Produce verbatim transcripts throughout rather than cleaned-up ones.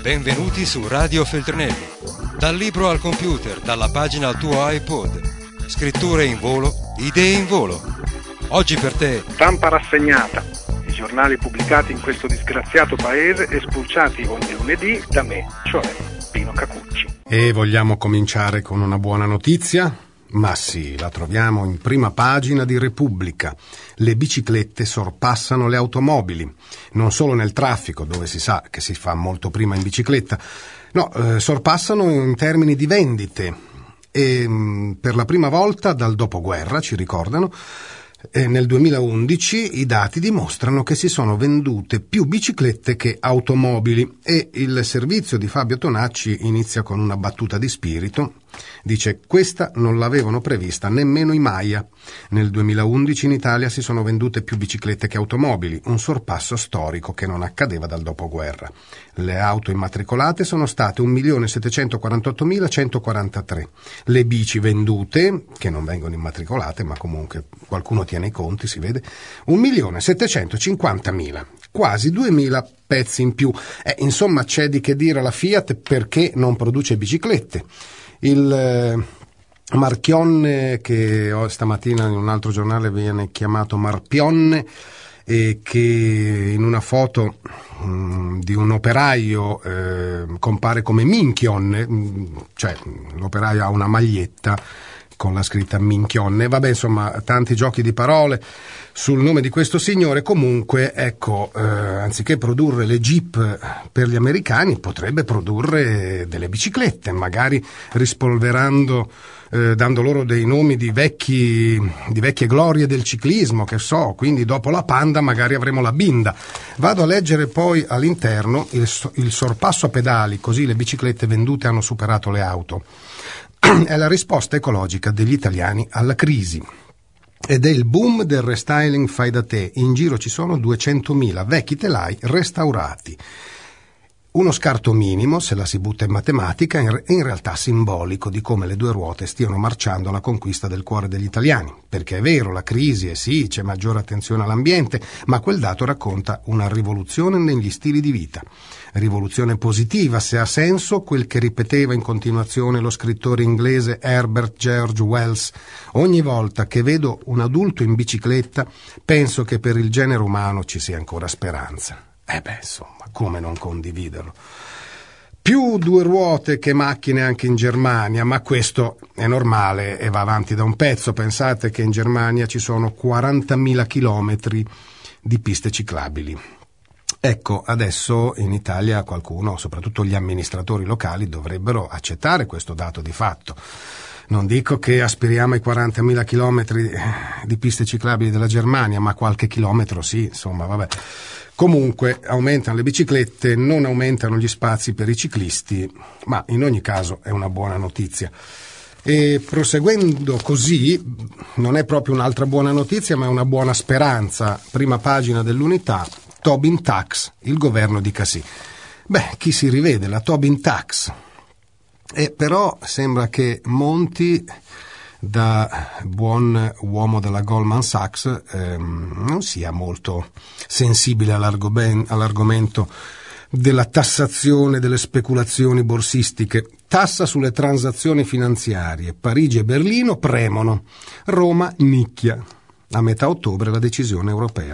Benvenuti su Radio Feltrinelli. Dal libro al computer, dalla pagina al tuo iPod. Scritture in volo, idee in volo. Oggi per te. Stampa rassegnata. I giornali pubblicati in questo disgraziato paese e spulciati ogni lunedì da me, cioè Pino Cacucci. E vogliamo cominciare con una buona notizia? Ma sì, la troviamo in prima pagina di Repubblica. Le biciclette sorpassano le automobili, non solo nel traffico, dove si sa che si fa molto prima in bicicletta, no, eh, sorpassano in termini di vendite. E mh, per la prima volta dal dopoguerra, ci ricordano, e nel duemilaundici i dati dimostrano che si sono vendute più biciclette che automobili e il servizio di Fabio Tonacci inizia con una battuta di spirito. Dice: questa non l'avevano prevista nemmeno i Maya. Nel duemilaundici in Italia si sono vendute più biciclette che automobili, un sorpasso storico che non accadeva dal dopoguerra. Le auto immatricolate sono state un milione settecentoquarantottomilacentoquarantatré. Le bici vendute, che non vengono immatricolate, ma comunque qualcuno tiene i conti, si vede, un milione settecentocinquantamila. Quasi duemila pezzi in più. Eh, insomma, c'è di che dire alla Fiat perché non produce biciclette. Il eh, Marchionne, che oh, stamattina in un altro giornale viene chiamato Marpionne, e che in una foto mh, di un operaio eh, compare come Minchionne, mh, cioè l'operaio ha una maglietta con la scritta Minchionne. Vabbè, insomma, tanti giochi di parole sul nome di questo signore. Comunque, ecco, eh, anziché produrre le Jeep per gli americani, potrebbe produrre delle biciclette, magari rispolverando, eh, dando loro dei nomi di vecchi, di vecchie glorie del ciclismo, che so, quindi dopo la Panda magari avremo la Binda. Vado a leggere poi all'interno il, il sorpasso a pedali, così le biciclette vendute hanno superato le auto. È la risposta ecologica degli italiani alla crisi. Ed è il boom del restyling fai da te. In giro ci sono duecentomila vecchi telai restaurati. Uno scarto minimo, se la si butta in matematica, è in realtà simbolico di come le due ruote stiano marciando alla conquista del cuore degli italiani. Perché è vero, la crisi, e sì, c'è maggiore attenzione all'ambiente, ma quel dato racconta una rivoluzione negli stili di vita. Rivoluzione positiva, se ha senso quel che ripeteva in continuazione lo scrittore inglese Herbert George Wells. Ogni volta che vedo un adulto in bicicletta, penso che per il genere umano ci sia ancora speranza. Eh beh, insomma, come non condividerlo? Più due ruote che macchine anche in Germania, ma questo è normale e va avanti da un pezzo. Pensate che in Germania ci sono quarantamila chilometri di piste ciclabili. Ecco, adesso in Italia qualcuno, soprattutto gli amministratori locali, dovrebbero accettare questo dato di fatto. Non dico che aspiriamo ai quarantamila chilometri di piste ciclabili della Germania, ma qualche chilometro sì, insomma, vabbè. Comunque aumentano le biciclette, non aumentano gli spazi per i ciclisti, ma in ogni caso è una buona notizia. E proseguendo così, non è proprio un'altra buona notizia, ma è una buona speranza. Prima pagina dell'Unità, Tobin Tax, il governo di Cassì. Beh, chi si rivede? La Tobin Tax. E però sembra che Monti, da buon uomo della Goldman Sachs, ehm, non sia molto sensibile all'argomento della tassazione delle speculazioni borsistiche. Tassa sulle transazioni finanziarie. Parigi e Berlino premono. Roma nicchia. A metà ottobre la decisione europea.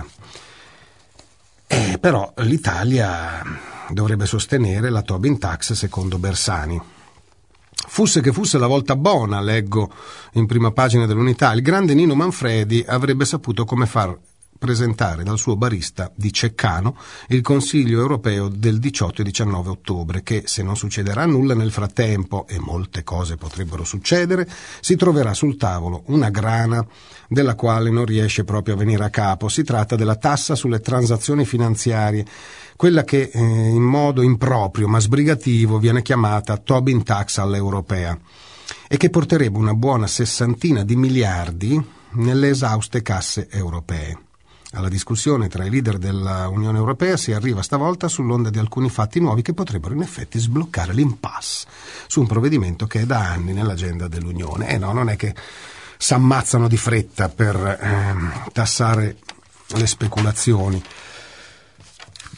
Eh, però l'Italia dovrebbe sostenere la Tobin Tax secondo Bersani. Fusse che fosse la volta buona, leggo in prima pagina dell'Unità, il grande Nino Manfredi avrebbe saputo come far presentare dal suo barista di Ceccano il Consiglio europeo del diciotto e diciannove ottobre, che, se non succederà nulla nel frattempo, e molte cose potrebbero succedere, si troverà sul tavolo una grana della quale non riesce proprio a venire a capo. Si tratta della tassa sulle transazioni finanziarie, quella che eh, in modo improprio ma sbrigativo viene chiamata Tobin Tax all'europea, e che porterebbe una buona sessantina di miliardi nelle esauste casse europee. Alla discussione tra i leader dell'Unione Europea si arriva stavolta sull'onda di alcuni fatti nuovi che potrebbero in effetti sbloccare l'impasse su un provvedimento che è da anni nell'agenda dell'Unione. E no, non è che s'ammazzano di fretta per eh, tassare le speculazioni.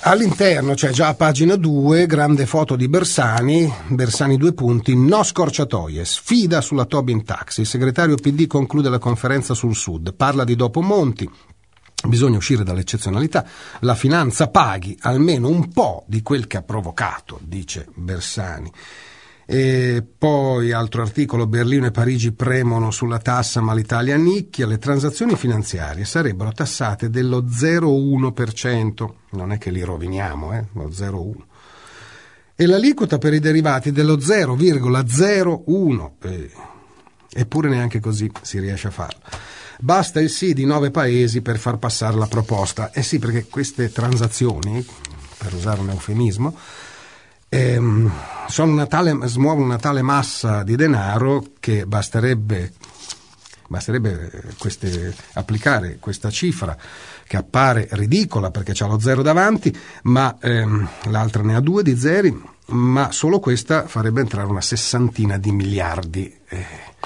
All'interno c'è già a pagina due, grande foto di Bersani, Bersani due punti, no scorciatoie, sfida sulla Tobin Tax, il segretario P D conclude la conferenza sul Sud, parla di dopo Monti, bisogna uscire dall'eccezionalità, la finanza paghi almeno un po' di quel che ha provocato, dice Bersani. E poi altro articolo, Berlino e Parigi premono sulla tassa ma l'Italia nicchia, le transazioni finanziarie sarebbero tassate dello zero virgola uno per cento, non è che li roviniamo, eh, lo zero virgola uno, e l'aliquota per i derivati dello zero virgola zero uno, eh, eppure neanche così si riesce a farlo. Basta il sì di nove paesi per far passare la proposta. Eh sì, perché queste transazioni, per usare un eufemismo, ehm, sono una tale, smuovono una tale massa di denaro che basterebbe, basterebbe queste, applicare questa cifra che appare ridicola perché c'ha lo zero davanti, ma ehm, l'altra ne ha due di zeri, ma solo questa farebbe entrare una sessantina di miliardi. Eh.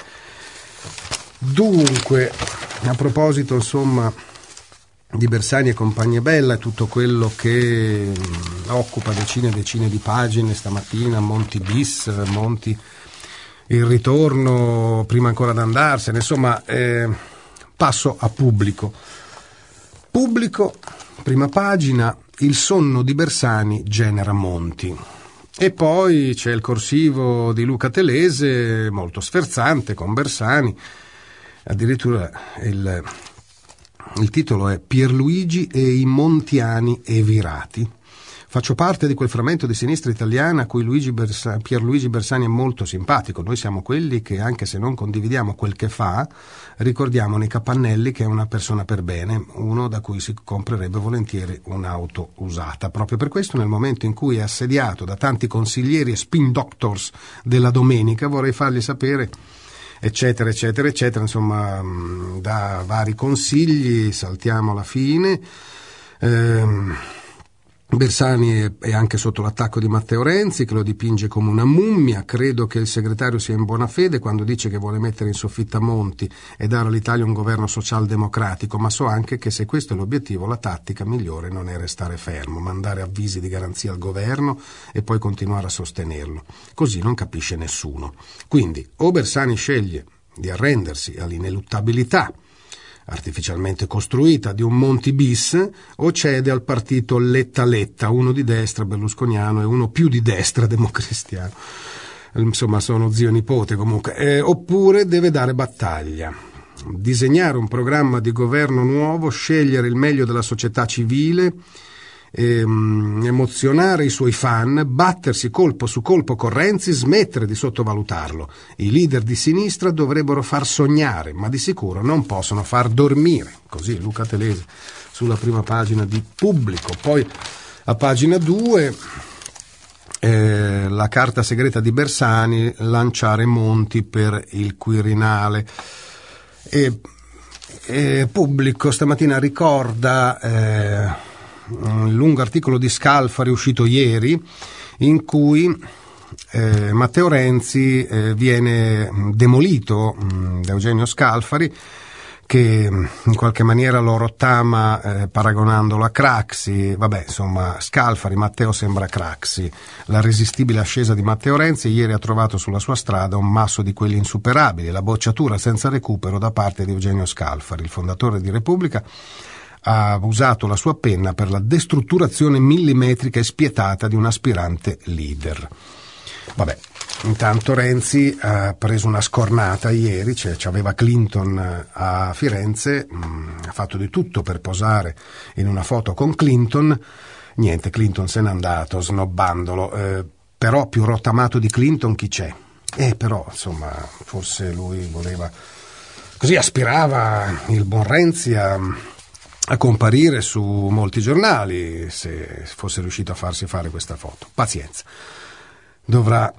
Dunque, a proposito, insomma, di Bersani e compagnia bella, tutto quello che mh, occupa decine e decine di pagine stamattina, Monti bis, Monti il ritorno prima ancora di andarsene, insomma, eh, passo a Pubblico. Pubblico, prima pagina, il sonno di Bersani genera Monti. E poi c'è il corsivo di Luca Telese, molto sferzante, con Bersani, addirittura il... Il titolo è Pierluigi e i Montiani Evirati. Faccio parte di quel frammento di sinistra italiana a cui Luigi Bersa- Pierluigi Bersani è molto simpatico. Noi siamo quelli che, anche se non condividiamo quel che fa, ricordiamo nei capannelli che è una persona per bene, uno da cui si comprerebbe volentieri un'auto usata. Proprio per questo, nel momento in cui è assediato da tanti consiglieri e spin doctors della domenica, vorrei fargli sapere, eccetera, eccetera, eccetera, insomma, da vari consigli, saltiamo alla fine. Ehm, Bersani è, è anche sotto l'attacco di Matteo Renzi, che lo dipinge come una mummia. Credo che il segretario sia in buona fede quando dice che vuole mettere in soffitta Monti e dare all'Italia un governo socialdemocratico, ma so anche che se questo è l'obiettivo, la tattica migliore non è restare fermo, mandare avvisi di garanzia al governo e poi continuare a sostenerlo. Così non capisce nessuno. Quindi o Bersani sceglie di arrendersi all'ineluttabilità artificialmente costruita di un Monti bis, o cede al partito Letta-Letta, uno di destra berlusconiano e uno più di destra democristiano, insomma sono zio nipote comunque, eh, oppure deve dare battaglia, disegnare un programma di governo nuovo, scegliere il meglio della società civile, ehm, emozionare i suoi fan, battersi colpo su colpo con Renzi, smettere di sottovalutarlo. I leader di sinistra dovrebbero far sognare, ma di sicuro non possono far dormire. Così Luca Telese sulla prima pagina di Pubblico. Poi a pagina due eh, la carta segreta di Bersani, lanciare Monti per il Quirinale. E, e Pubblico stamattina ricorda eh, un lungo articolo di Scalfari uscito ieri, in cui eh, Matteo Renzi eh, viene demolito mh, da Eugenio Scalfari, che in qualche maniera lo rottama eh, paragonandolo a Craxi. Vabbè, insomma, Scalfari, Matteo sembra Craxi. La resistibile ascesa di Matteo Renzi ieri ha trovato sulla sua strada un masso di quelli insuperabili, la bocciatura senza recupero da parte di Eugenio Scalfari, il fondatore di Repubblica. Ha usato la sua penna per la destrutturazione millimetrica e spietata di un aspirante leader. Vabbè, intanto Renzi ha preso una scornata ieri, cioè c'aveva Clinton a Firenze, mh, ha fatto di tutto per posare in una foto con Clinton, niente, Clinton se n'è andato snobbandolo, eh, però più rottamato di Clinton chi c'è? Eh, però, insomma, forse lui voleva, così aspirava il buon Renzi a... a comparire su molti giornali, se fosse riuscito a farsi fare questa foto. Pazienza, dovrà,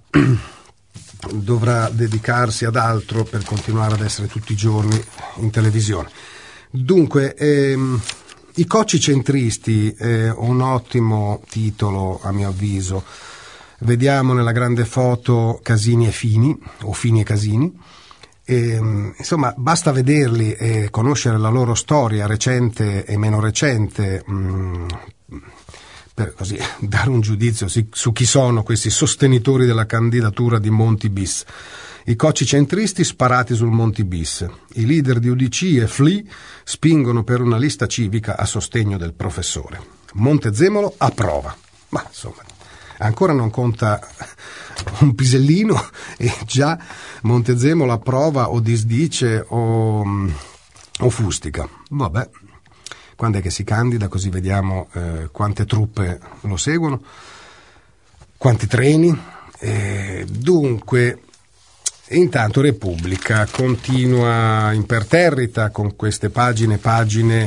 dovrà dedicarsi ad altro per continuare ad essere tutti i giorni in televisione. Dunque, ehm, i cocci centristi è un ottimo titolo a mio avviso. Vediamo nella grande foto Casini e Fini, o Fini e Casini. E, insomma, basta vederli e conoscere la loro storia recente e meno recente mh, per così dare un giudizio su chi sono questi sostenitori della candidatura di Monti bis. I cocci centristi sparati sul Monti bis. I leader di U D C e F L I spingono per una lista civica a sostegno del professore. Montezemolo approva. Ma insomma, ancora non conta un pisellino e già Montezemolo approva o disdice o, o fustica. Vabbè, quando è che si candida, così vediamo eh, quante truppe lo seguono, quanti treni. Eh, dunque, intanto Repubblica continua imperterrita con queste pagine pagine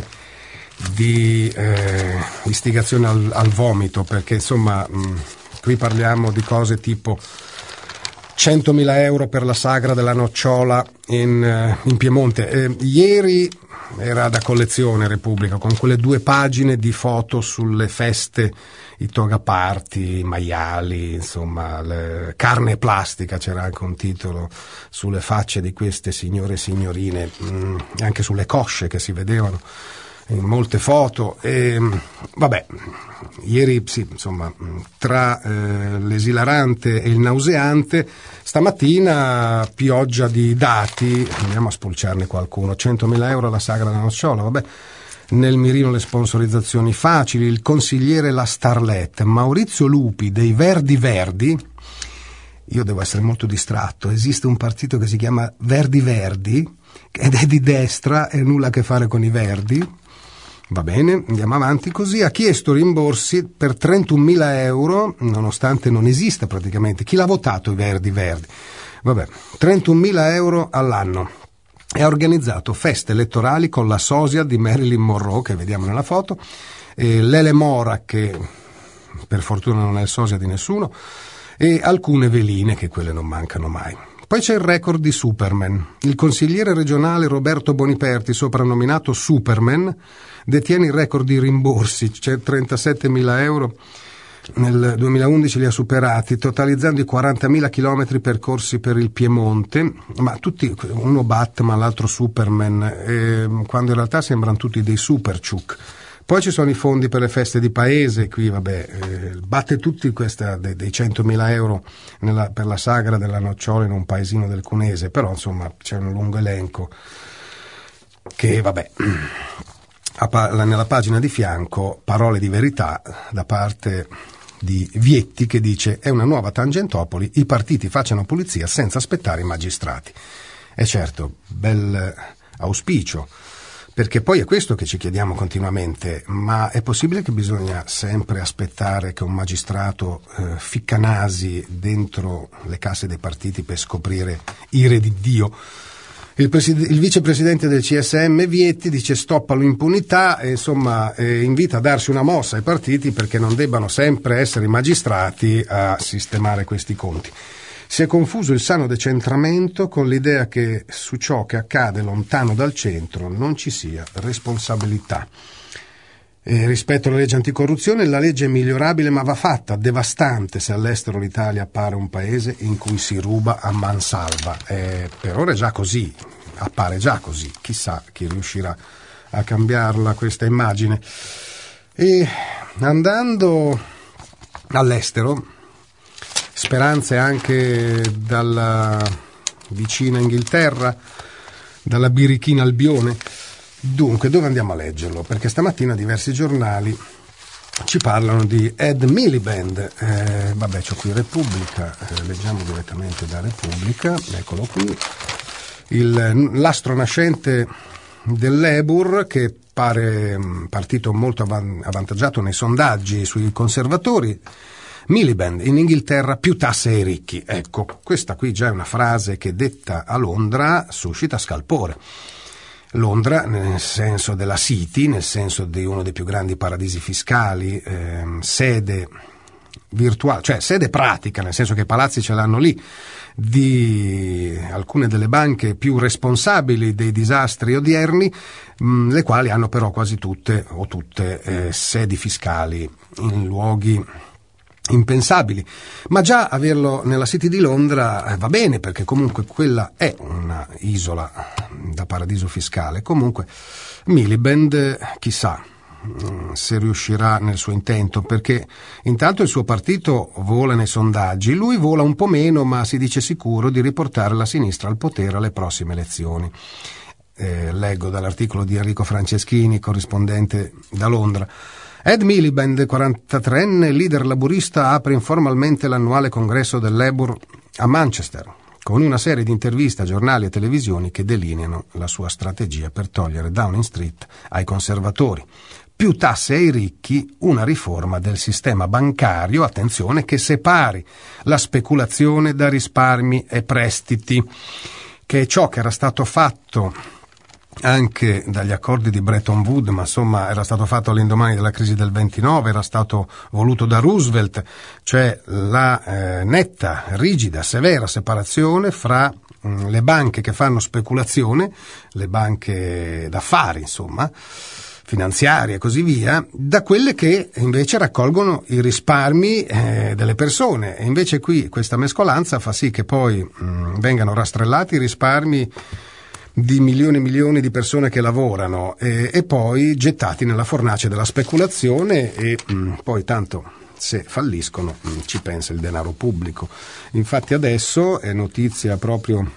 di eh, istigazione al, al vomito, perché insomma mh, qui parliamo di cose tipo centomila euro per la sagra della nocciola in, in Piemonte. Eh, ieri era da collezione Repubblica, con quelle due pagine di foto sulle feste, i togaparty, i maiali, insomma, le, carne plastica, c'era anche un titolo sulle facce di queste signore e signorine, mh, anche sulle cosce che si vedevano in molte foto. E vabbè, ieri sì, insomma, tra eh, l'esilarante e il nauseante, stamattina pioggia di dati, andiamo a spulciarne qualcuno. Centomila euro alla sagra della nocciola, vabbè, nel mirino le sponsorizzazioni facili, il consigliere La Starlet, Maurizio Lupi dei Verdi Verdi. Io devo essere molto distratto, esiste un partito che si chiama Verdi Verdi ed è di destra e nulla a che fare con i Verdi. Va bene, andiamo avanti così. Ha chiesto rimborsi per trentunomila euro, nonostante non esista praticamente. Chi l'ha votato i Verdi Verdi? Vabbè, trentunomila euro all'anno. E ha organizzato feste elettorali con la sosia di Marilyn Monroe, che vediamo nella foto, e Lele Mora, che per fortuna non è il sosia di nessuno, e alcune veline, che quelle non mancano mai. Poi c'è il record di Superman. Il consigliere regionale Roberto Boniperti, soprannominato Superman, detiene il record di rimborsi, c'è trentasettemila euro, nel duemilaundici li ha superati, totalizzando i quarantamila chilometri percorsi per il Piemonte, ma tutti, uno Batman, l'altro Superman, eh, quando in realtà sembrano tutti dei Superchuk. Poi ci sono i fondi per le feste di paese, qui vabbè, eh, batte tutti questa, dei, dei centomila euro nella, per la sagra della nocciola in un paesino del Cunese, però insomma c'è un lungo elenco che vabbè, nella pagina di fianco parole di verità da parte di Vietti, che dice: è una nuova Tangentopoli, i partiti facciano pulizia senza aspettare i magistrati. E certo, bel auspicio, perché poi è questo che ci chiediamo continuamente: ma è possibile che bisogna sempre aspettare che un magistrato eh, ficca nasi dentro le casse dei partiti per scoprire ire di Dio? Il, preside- il vicepresidente del C S M Vietti dice stop all'impunità e insomma eh, invita a darsi una mossa ai partiti perché non debbano sempre essere i magistrati a sistemare questi conti. Si è confuso il sano decentramento con l'idea che su ciò che accade lontano dal centro non ci sia responsabilità. E rispetto alla legge anticorruzione, la legge è migliorabile ma va fatta, devastante se all'estero l'Italia appare un paese in cui si ruba a mansalva. E per ora è già così, appare già così, chissà chi riuscirà a cambiarla questa immagine. E andando all'estero, speranze anche dalla vicina Inghilterra, dalla birichina Albione. Dunque, dove andiamo a leggerlo? Perché stamattina diversi giornali ci parlano di Ed Miliband. Eh, vabbè, c'ho qui Repubblica, eh, leggiamo direttamente da Repubblica, eccolo qui. Il, l'astro nascente dell'Ebur, che pare un partito molto avvantaggiato nei sondaggi sui conservatori. Miliband, in Inghilterra più tasse ai ricchi. Ecco, questa qui già è una frase che detta a Londra suscita scalpore. Londra nel senso della City, nel senso di uno dei più grandi paradisi fiscali, ehm, sede virtuale, cioè sede pratica, nel senso che i palazzi ce l'hanno lì, di alcune delle banche più responsabili dei disastri odierni, mh, le quali hanno però quasi tutte o tutte eh, sedi fiscali in luoghi impensabili, ma già averlo nella City di Londra eh, va bene, perché comunque quella è una isola da paradiso fiscale. Comunque Miliband, chissà, se riuscirà nel suo intento, perché intanto il suo partito vola nei sondaggi, lui vola un po' meno, ma si dice sicuro di riportare la sinistra al potere alle prossime elezioni. Eh, leggo dall'articolo di Enrico Franceschini, corrispondente da Londra. Ed Miliband, quarantatreenne, leader laburista, apre informalmente l'annuale congresso del Labour a Manchester, con una serie di interviste a giornali e televisioni che delineano la sua strategia per togliere Downing Street ai conservatori. Più tasse ai ricchi, una riforma del sistema bancario, attenzione, che separi la speculazione da risparmi e prestiti, che è ciò che era stato fatto anche dagli accordi di Bretton Woods, ma insomma era stato fatto all'indomani della crisi del ventinove, era stato voluto da Roosevelt, cioè la eh, netta, rigida, severa separazione fra mh, le banche che fanno speculazione, le banche d'affari, insomma, finanziarie e così via, da quelle che invece raccolgono i risparmi eh, delle persone. E invece qui questa mescolanza fa sì che poi mh, vengano rastrellati i risparmi di milioni e milioni di persone che lavorano e, e poi gettati nella fornace della speculazione e mh, poi tanto se falliscono mh, ci pensa il denaro pubblico. Infatti adesso è notizia proprio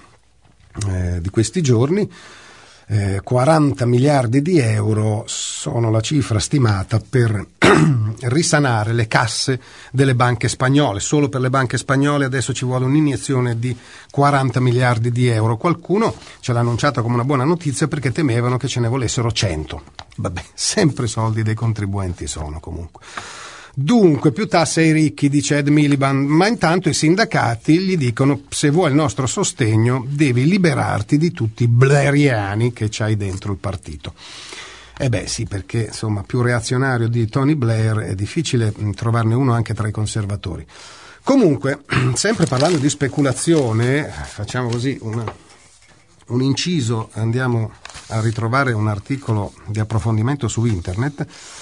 eh, di questi giorni, eh, quaranta miliardi di euro sono la cifra stimata per risanare le casse delle banche spagnole. Solo per le banche spagnole adesso ci vuole un'iniezione di quaranta miliardi di euro. Qualcuno ce l'ha annunciata come una buona notizia perché temevano che ce ne volessero cento. Vabbè, sempre soldi dei contribuenti sono comunque. Dunque, più tasse ai ricchi, dice Ed Miliband, ma intanto i sindacati gli dicono: se vuoi il nostro sostegno devi liberarti di tutti i blairiani che c'hai dentro il partito. Eh beh sì, perché insomma più reazionario di Tony Blair è difficile trovarne uno anche tra i conservatori. Comunque, sempre parlando di speculazione, facciamo così una, un inciso, andiamo a ritrovare un articolo di approfondimento su internet.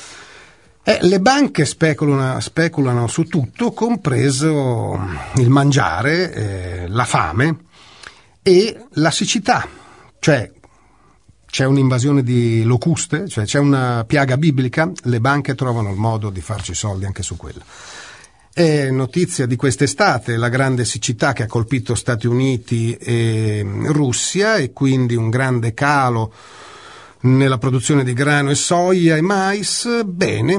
Eh, le banche speculano, speculano su tutto, compreso il mangiare, eh, la fame e la siccità, cioè c'è un'invasione di locuste, cioè c'è una piaga biblica, le banche trovano il modo di farci soldi anche su quella. È notizia di quest'estate la grande siccità che ha colpito Stati Uniti e Russia e quindi un grande calo nella produzione di grano e soia e mais. Bene,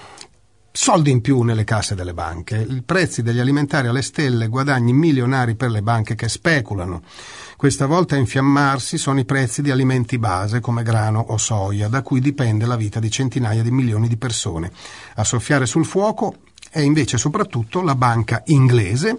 soldi in più nelle casse delle banche, i prezzi degli alimentari alle stelle, guadagni milionari per le banche che speculano. Questa volta a infiammarsi sono i prezzi di alimenti base come grano o soia, da cui dipende la vita di centinaia di milioni di persone. A soffiare sul fuoco è invece soprattutto la banca inglese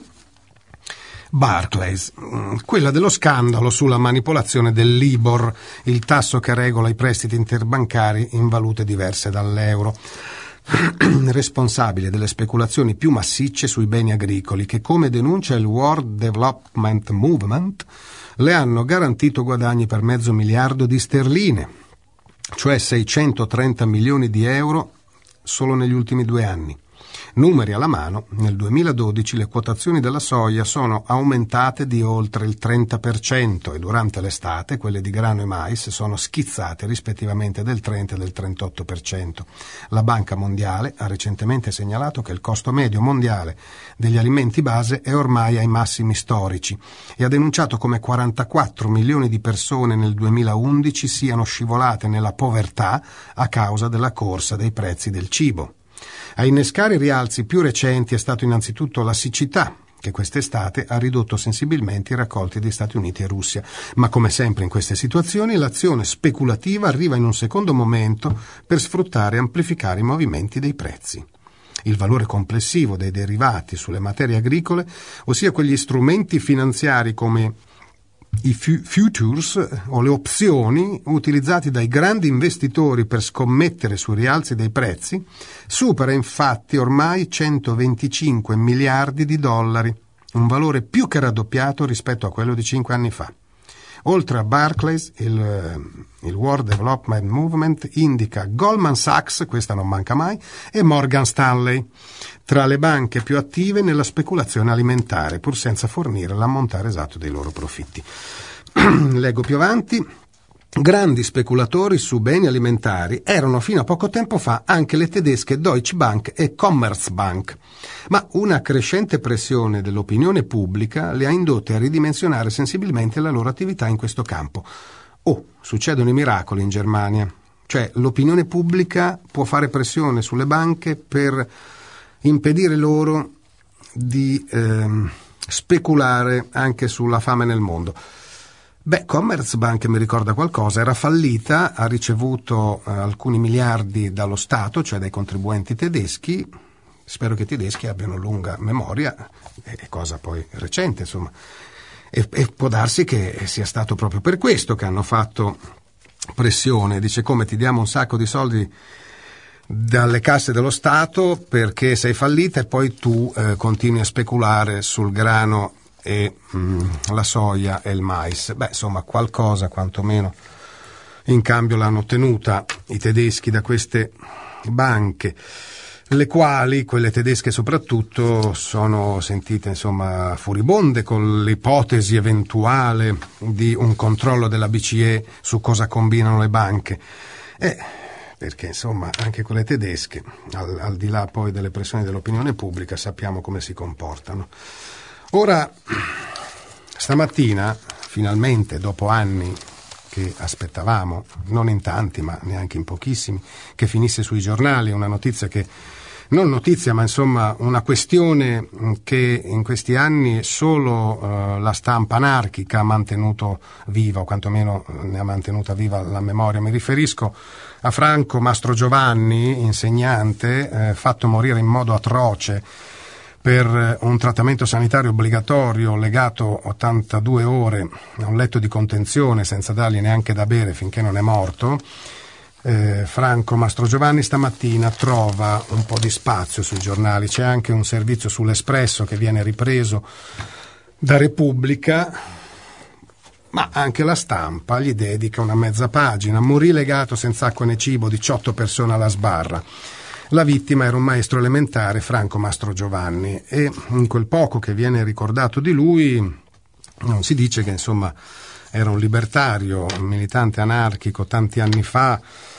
Barclays, quella dello scandalo sulla manipolazione del Libor, il tasso che regola i prestiti interbancari in valute diverse dall'euro, responsabile delle speculazioni più massicce sui beni agricoli che, come denuncia il World Development Movement, le hanno garantito guadagni per mezzo miliardo di sterline, cioè seicentotrenta milioni di euro solo negli ultimi due anni. Numeri alla mano, nel duemiladodici le quotazioni della soia sono aumentate di oltre il trenta per cento e durante l'estate quelle di grano e mais sono schizzate rispettivamente del trenta e del trentotto per cento. La Banca Mondiale ha recentemente segnalato che il costo medio mondiale degli alimenti base è ormai ai massimi storici e ha denunciato come quarantaquattro milioni di persone nel duemilaundici siano scivolate nella povertà a causa della corsa dei prezzi del cibo. A innescare i rialzi più recenti è stato innanzitutto la siccità, che quest'estate ha ridotto sensibilmente i raccolti di Stati Uniti e Russia. Ma come sempre in queste situazioni l'azione speculativa arriva in un secondo momento per sfruttare e amplificare i movimenti dei prezzi. Il valore complessivo dei derivati sulle materie agricole, ossia quegli strumenti finanziari come i futures o le opzioni utilizzati dai grandi investitori per scommettere sui rialzi dei prezzi, supera infatti ormai centoventicinque miliardi di dollari, un valore più che raddoppiato rispetto a quello di cinque anni fa. Oltre a Barclays, il, il World Development Movement indica Goldman Sachs, questa non manca mai, e Morgan Stanley, tra le banche più attive nella speculazione alimentare, pur senza fornire l'ammontare esatto dei loro profitti. Leggo più avanti. grandi speculatori su beni alimentari erano fino a poco tempo fa anche le tedesche Deutsche Bank e Commerzbank, ma una crescente pressione dell'opinione pubblica le ha indotte a ridimensionare sensibilmente la loro attività in questo campo. Oh, succedono i miracoli in Germania, cioè l'opinione pubblica può fare pressione sulle banche per impedire loro di ehm, speculare anche sulla fame nel mondo. Beh, Commerzbank mi ricorda qualcosa, era fallita, ha ricevuto eh, alcuni miliardi dallo Stato, cioè dai contribuenti tedeschi. Spero che i tedeschi abbiano lunga memoria, è cosa poi recente, insomma. E, e può darsi che sia stato proprio per questo che hanno fatto pressione. Dice: come ti diamo un sacco di soldi dalle casse dello Stato perché sei fallita e poi tu eh, continui a speculare sul grano e mh, la soia e il mais. Beh, insomma, qualcosa quantomeno in cambio l'hanno ottenuta i tedeschi da queste banche, le quali, quelle tedesche soprattutto, sono sentite insomma furibonde con l'ipotesi eventuale di un controllo della B C E su cosa combinano le banche. E perché insomma anche quelle tedesche, al, al di là poi delle pressioni dell'opinione pubblica, sappiamo come si comportano. Ora, stamattina, finalmente, dopo anni che aspettavamo, non in tanti ma neanche in pochissimi, che finisse sui giornali, una notizia che, non notizia ma insomma una questione che in questi anni solo eh, la stampa anarchica ha mantenuto viva, o quantomeno ne ha mantenuta viva la memoria. Mi riferisco a Franco Mastrogiovanni, insegnante, eh, fatto morire in modo atroce per un trattamento sanitario obbligatorio legato ottantadue ore a un letto di contenzione senza dargli neanche da bere finché non è morto. Eh, Franco Mastrogiovanni stamattina trova un po' di spazio sui giornali, c'è anche un servizio sull'Espresso che viene ripreso da Repubblica, ma anche la Stampa gli dedica una mezza pagina. Morì legato senza acqua né cibo, diciotto persone alla sbarra. La vittima era un maestro elementare, Franco Mastrogiovanni, e in quel poco che viene ricordato di lui non si dice che insomma era un libertario, un militante anarchico tanti anni fa,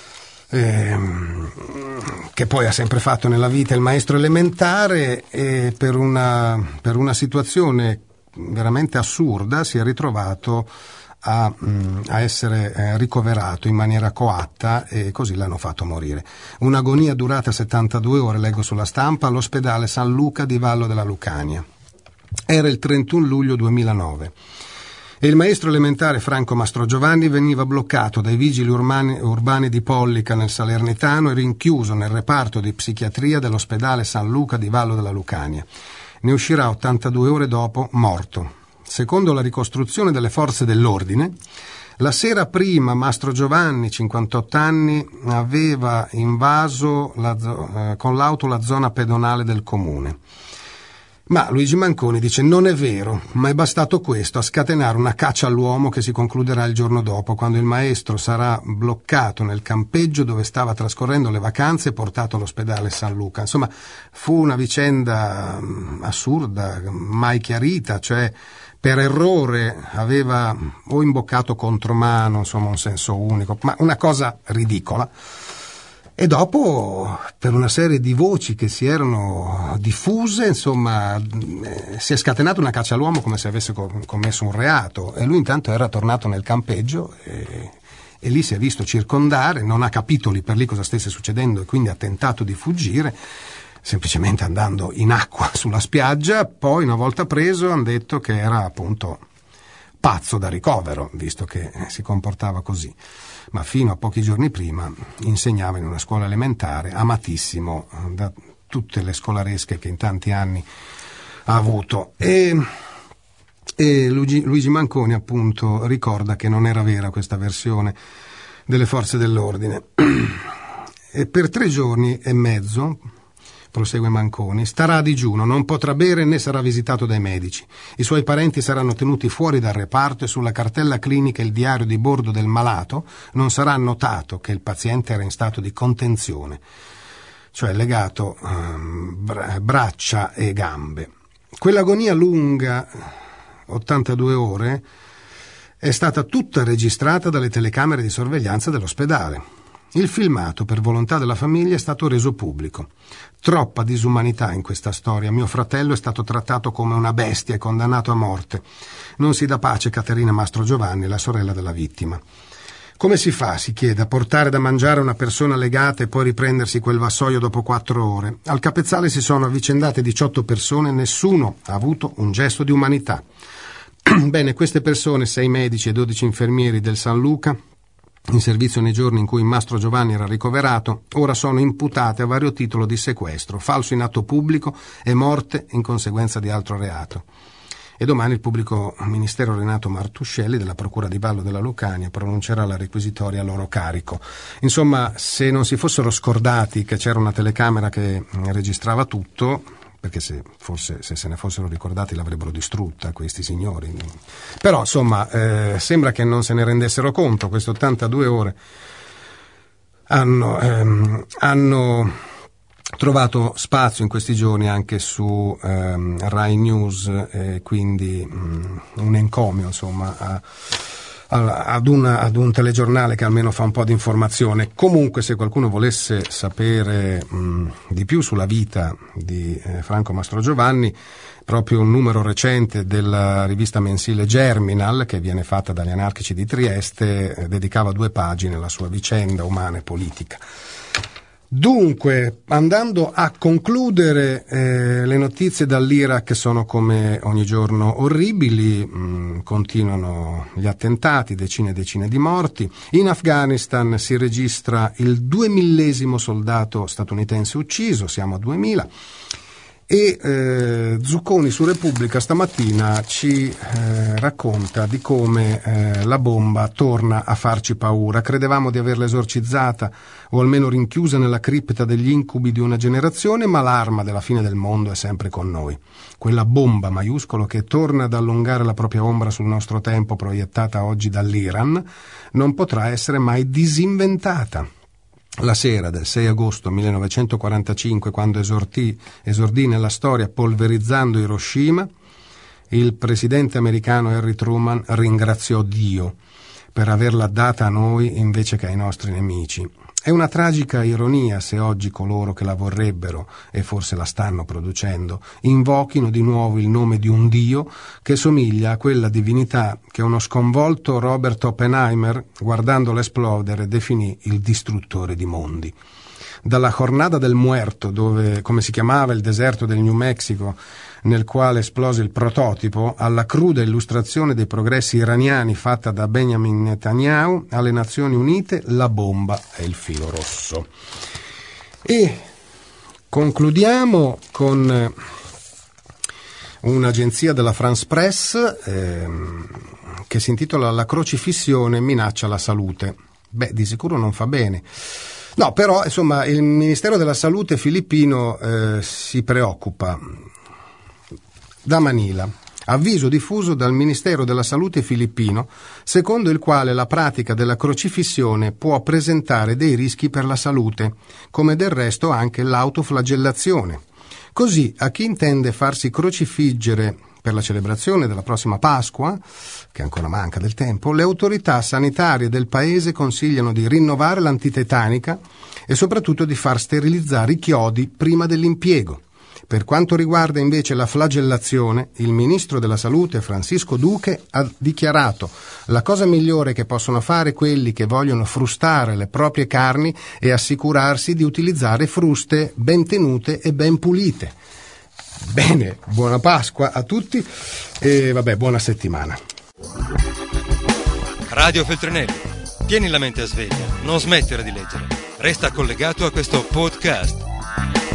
ehm, che poi ha sempre fatto nella vita il maestro elementare, e per una, per una situazione veramente assurda si è ritrovato A, a essere eh, ricoverato in maniera coatta, e così l'hanno fatto morire. Un'agonia durata settantadue ore, leggo sulla Stampa, all'ospedale San Luca di Vallo della Lucania. Era il trentuno luglio duemilanove e il maestro elementare Franco Mastrogiovanni veniva bloccato dai vigili urbani, urbani di Pollica nel Salernitano e rinchiuso nel reparto di psichiatria dell'ospedale San Luca di Vallo della Lucania. Ne uscirà ottantadue ore dopo morto. Secondo la ricostruzione delle forze dell'ordine, la sera prima Mastrogiovanni, cinquantotto anni, aveva invaso la, eh, con l'auto la zona pedonale del comune. Ma Luigi Manconi dice: non è vero, ma è bastato questo a scatenare una caccia all'uomo che si concluderà il giorno dopo, quando il maestro sarà bloccato nel campeggio dove stava trascorrendo le vacanze e portato all'ospedale San Luca. Insomma, fu una vicenda assurda, mai chiarita, cioè per errore aveva o imboccato contromano, insomma un senso unico, ma una cosa ridicola. E dopo, per una serie di voci che si erano diffuse, insomma, eh, si è scatenata una caccia all'uomo come se avesse co- commesso un reato, e lui intanto era tornato nel campeggio e, e lì si è visto circondare, non ha capito lì per lì cosa stesse succedendo e quindi ha tentato di fuggire, semplicemente andando in acqua sulla spiaggia. Poi, una volta preso, hanno detto che era appunto pazzo da ricovero, visto che si comportava così. Ma fino a pochi giorni prima insegnava in una scuola elementare, amatissimo da tutte le scolaresche che in tanti anni ha avuto. E, e Luigi, Luigi Manconi appunto ricorda che non era vera questa versione delle forze dell'ordine. E per tre giorni e mezzo, prosegue Manconi, starà a digiuno, non potrà bere né sarà visitato dai medici. I suoi parenti saranno tenuti fuori dal reparto e sulla cartella clinica e il diario di bordo del malato non sarà annotato che il paziente era in stato di contenzione, cioè legato um, bra- braccia e gambe. Quell'agonia lunga ottantadue ore è stata tutta registrata dalle telecamere di sorveglianza dell'ospedale. Il filmato, per volontà della famiglia, è stato reso pubblico. Troppa disumanità in questa storia. Mio fratello è stato trattato come una bestia e condannato a morte. Non si dà pace Caterina Mastrogiovanni, la sorella della vittima. Come si fa, si chiede, a portare da mangiare una persona legata e poi riprendersi quel vassoio dopo quattro ore? Al capezzale si sono avvicendate diciotto persone e nessuno ha avuto un gesto di umanità. Bene, queste persone, sei medici e dodici infermieri del San Luca, in servizio nei giorni in cui Mastrogiovanni era ricoverato, ora sono imputate a vario titolo di sequestro, falso in atto pubblico e morte in conseguenza di altro reato. E domani il pubblico ministero Renato Martuscelli della Procura di Vallo della Lucania pronuncerà la requisitoria a loro carico. Insomma, se non si fossero scordati che c'era una telecamera che registrava tutto, perché se, forse, se se ne fossero ricordati l'avrebbero distrutta questi signori. Però insomma eh, sembra che non se ne rendessero conto. Queste ottantadue ore hanno, ehm, hanno trovato spazio in questi giorni anche su ehm, Rai News, e quindi mh, un encomio insomma a, a, ad, una, ad un telegiornale che almeno fa un po' di informazione. Comunque, se qualcuno volesse sapere mh, di più sulla vita di eh, Franco Mastrogiovanni, proprio un numero recente della rivista mensile Germinal, che viene fatta dagli anarchici di Trieste, eh, dedicava due pagine alla sua vicenda umana e politica. Dunque, andando a concludere, eh, le notizie dall'Iraq sono come ogni giorno orribili, mh, continuano gli attentati, decine e decine di morti. In Afghanistan si registra il duemillesimo soldato statunitense ucciso, siamo a duemila. E eh, Zucconi su Repubblica stamattina ci eh, racconta di come eh, la bomba torna a farci paura. Credevamo di averla esorcizzata o almeno rinchiusa nella cripta degli incubi di una generazione, ma l'arma della fine del mondo è sempre con noi. Quella bomba maiuscolo che torna ad allungare la propria ombra sul nostro tempo, proiettata oggi dall'Iran, non potrà essere mai disinventata. La sera del sei agosto millenovecentoquarantacinque, quando esordì, esordì nella storia polverizzando Hiroshima, il presidente americano Harry Truman ringraziò Dio per averla data a noi invece che ai nostri nemici. È una tragica ironia se oggi coloro che la vorrebbero, e forse la stanno producendo, invochino di nuovo il nome di un Dio che somiglia a quella divinità che uno sconvolto Robert Oppenheimer, guardandolo esplodere, definì il distruttore di mondi. Dalla Jornada del Muerto, dove, come si chiamava il deserto del New Mexico, nel quale esplose il prototipo, alla cruda illustrazione dei progressi iraniani fatta da Benjamin Netanyahu, alle Nazioni Unite, la bomba è il filo rosso. E concludiamo con un'agenzia della France Press ehm, che si intitola La crocifissione minaccia la salute. Beh, di sicuro non fa bene. No, però, insomma, il Ministero della Salute filippino eh, si preoccupa. Da Manila, avviso diffuso dal Ministero della Salute filippino, secondo il quale la pratica della crocifissione può presentare dei rischi per la salute, come del resto anche l'autoflagellazione. Così, a chi intende farsi crocifiggere per la celebrazione della prossima Pasqua, che ancora manca del tempo, le autorità sanitarie del paese consigliano di rinnovare l'antitetanica e soprattutto di far sterilizzare i chiodi prima dell'impiego. Per quanto riguarda invece la flagellazione, il ministro della Salute Francisco Duque ha dichiarato: la cosa migliore che possono fare quelli che vogliono frustare le proprie carni è assicurarsi di utilizzare fruste ben tenute e ben pulite. Bene, buona Pasqua a tutti e vabbè, buona settimana. Radio Feltrinelli, tieni la mente a sveglia, non smettere di leggere. Resta collegato a questo podcast.